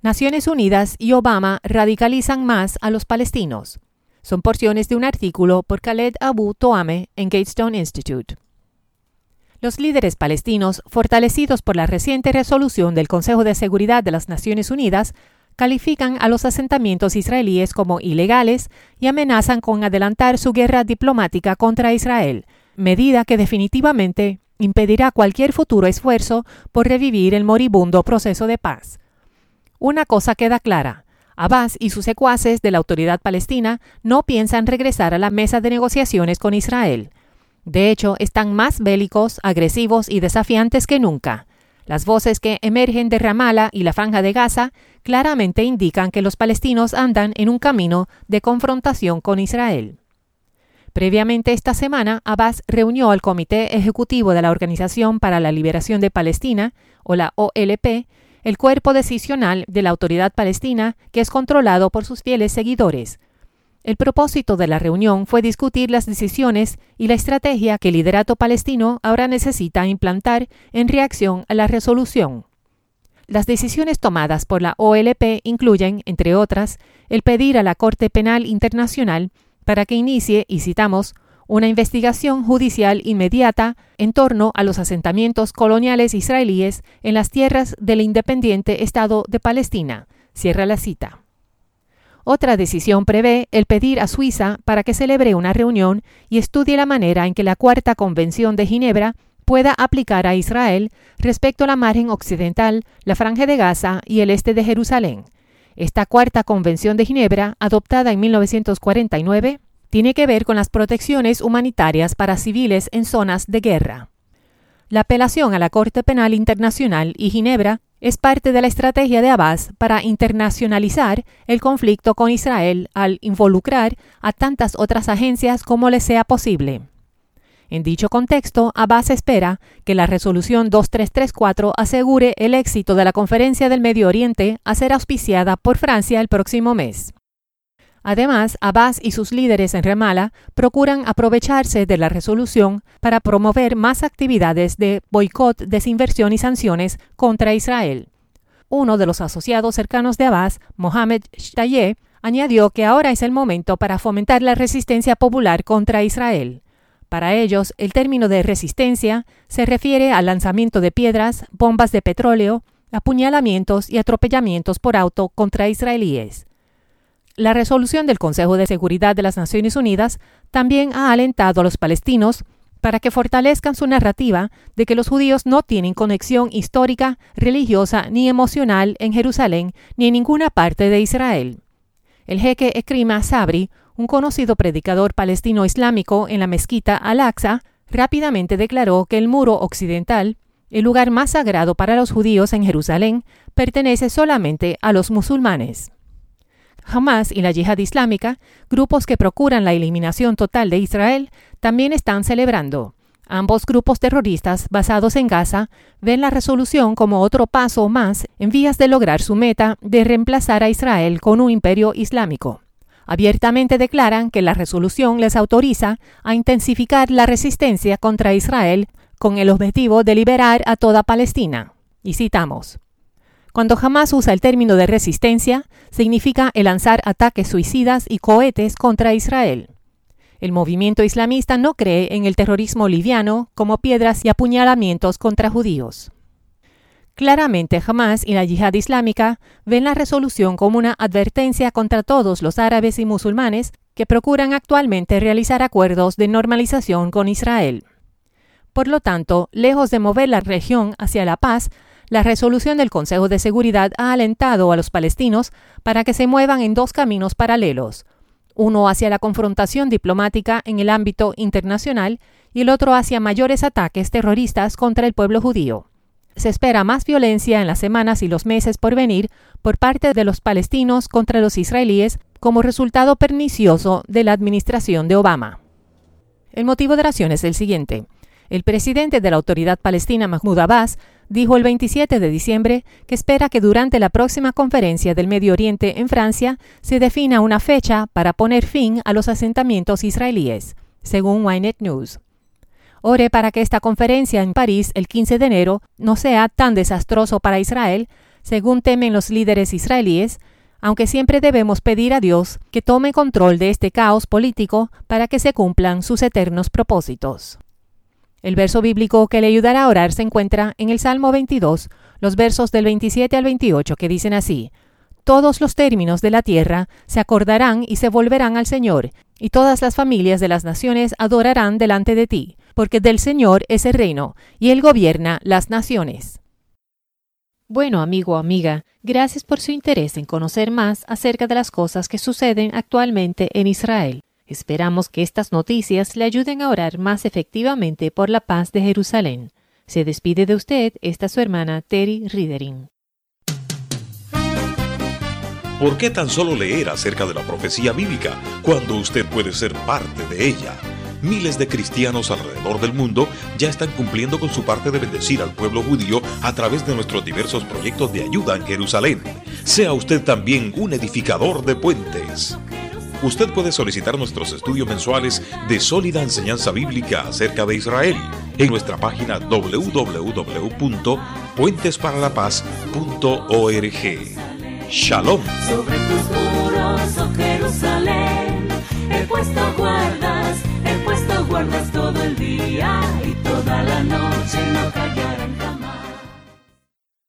Naciones Unidas y Obama radicalizan más a los palestinos. Son porciones de un artículo por Khaled Abu Toame en Gatestone Institute. Los líderes palestinos, fortalecidos por la reciente resolución del Consejo de Seguridad de las Naciones Unidas, califican a los asentamientos israelíes como ilegales y amenazan con adelantar su guerra diplomática contra Israel, medida que definitivamente impedirá cualquier futuro esfuerzo por revivir el moribundo proceso de paz. Una cosa queda clara: Abbas y sus secuaces de la Autoridad Palestina no piensan regresar a la mesa de negociaciones con Israel. De hecho, están más bélicos, agresivos y desafiantes que nunca. Las voces que emergen de Ramallah y la Franja de Gaza claramente indican que los palestinos andan en un camino de confrontación con Israel. Previamente esta semana, Abbas reunió al Comité Ejecutivo de la Organización para la Liberación de Palestina, o la OLP, el cuerpo decisional de la Autoridad Palestina, que es controlado por sus fieles seguidores. El propósito de la reunión fue discutir las decisiones y la estrategia que el liderato palestino ahora necesita implantar en reacción a la resolución. Las decisiones tomadas por la OLP incluyen, entre otras, el pedir a la Corte Penal Internacional para que inicie, y citamos, una investigación judicial inmediata en torno a los asentamientos coloniales israelíes en las tierras del independiente Estado de Palestina. Cierra la cita. Otra decisión prevé el pedir a Suiza para que celebre una reunión y estudie la manera en que la Cuarta Convención de Ginebra pueda aplicar a Israel respecto a la margen occidental, la Franja de Gaza y el este de Jerusalén. Esta Cuarta Convención de Ginebra, adoptada en 1949, tiene que ver con las protecciones humanitarias para civiles en zonas de guerra. La apelación a la Corte Penal Internacional y Ginebra es parte de la estrategia de Abbas para internacionalizar el conflicto con Israel al involucrar a tantas otras agencias como le sea posible. En dicho contexto, Abbas espera que la resolución 2334 asegure el éxito de la Conferencia del Medio Oriente a ser auspiciada por Francia el próximo mes. Además, Abbas y sus líderes en Ramallah procuran aprovecharse de la resolución para promover más actividades de boicot, desinversión y sanciones contra Israel. Uno de los asociados cercanos de Abbas, Mohamed Shtayeh, añadió que ahora es el momento para fomentar la resistencia popular contra Israel. Para ellos, el término de resistencia se refiere al lanzamiento de piedras, bombas de petróleo, apuñalamientos y atropellamientos por auto contra israelíes. La resolución del Consejo de Seguridad de las Naciones Unidas también ha alentado a los palestinos para que fortalezcan su narrativa de que los judíos no tienen conexión histórica, religiosa ni emocional en Jerusalén ni en ninguna parte de Israel. El jeque Ekrima Sabri, un conocido predicador palestino islámico en la mezquita Al-Aqsa, rápidamente declaró que el muro occidental, el lugar más sagrado para los judíos en Jerusalén, pertenece solamente a los musulmanes. Hamas y la Yihad Islámica, grupos que procuran la eliminación total de Israel, también están celebrando. Ambos grupos terroristas basados en Gaza ven la resolución como otro paso más en vías de lograr su meta de reemplazar a Israel con un imperio islámico. Abiertamente declaran que la resolución les autoriza a intensificar la resistencia contra Israel con el objetivo de liberar a toda Palestina. Y citamos: cuando Hamas usa el término de resistencia, significa el lanzar ataques suicidas y cohetes contra Israel. El movimiento islamista no cree en el terrorismo liviano como piedras y apuñalamientos contra judíos. Claramente, Hamas y la Yihad Islámica ven la resolución como una advertencia contra todos los árabes y musulmanes que procuran actualmente realizar acuerdos de normalización con Israel. Por lo tanto, lejos de mover la región hacia la paz, la resolución del Consejo de Seguridad ha alentado a los palestinos para que se muevan en dos caminos paralelos, uno hacia la confrontación diplomática en el ámbito internacional y el otro hacia mayores ataques terroristas contra el pueblo judío. Se espera más violencia en las semanas y los meses por venir por parte de los palestinos contra los israelíes como resultado pernicioso de la administración de Obama. El motivo de oración es el siguiente. El presidente de la Autoridad Palestina, Mahmoud Abbas, dijo el 27 de diciembre que espera que durante la próxima conferencia del Medio Oriente en Francia se defina una fecha para poner fin a los asentamientos israelíes, según Ynet News. Ore para que esta conferencia en París el 15 de enero no sea tan desastroso para Israel, según temen los líderes israelíes, aunque siempre debemos pedir a Dios que tome control de este caos político para que se cumplan sus eternos propósitos. El verso bíblico que le ayudará a orar se encuentra en el Salmo 22, los versos del 27 al 28, que dicen así: Todos los términos de la tierra se acordarán y se volverán al Señor, y todas las familias de las naciones adorarán delante de ti, porque del Señor es el reino, y Él gobierna las naciones. Bueno, amigo o amiga, gracias por su interés en conocer más acerca de las cosas que suceden actualmente en Israel. Esperamos que estas noticias le ayuden a orar más efectivamente por la paz de Jerusalén. Se despide de usted esta su hermana Terry Ridering. ¿Por qué tan solo leer acerca de la profecía bíblica cuando usted puede ser parte de ella? Miles de cristianos alrededor del mundo ya están cumpliendo con su parte de bendecir al pueblo judío a través de nuestros diversos proyectos de ayuda en Jerusalén. Sea usted también un edificador de puentes. Usted puede solicitar nuestros estudios mensuales de sólida enseñanza bíblica acerca de Israel en nuestra página www.puentesparalapaz.org. Shalom. Sobre tus muros, oh Jerusalén, he puesto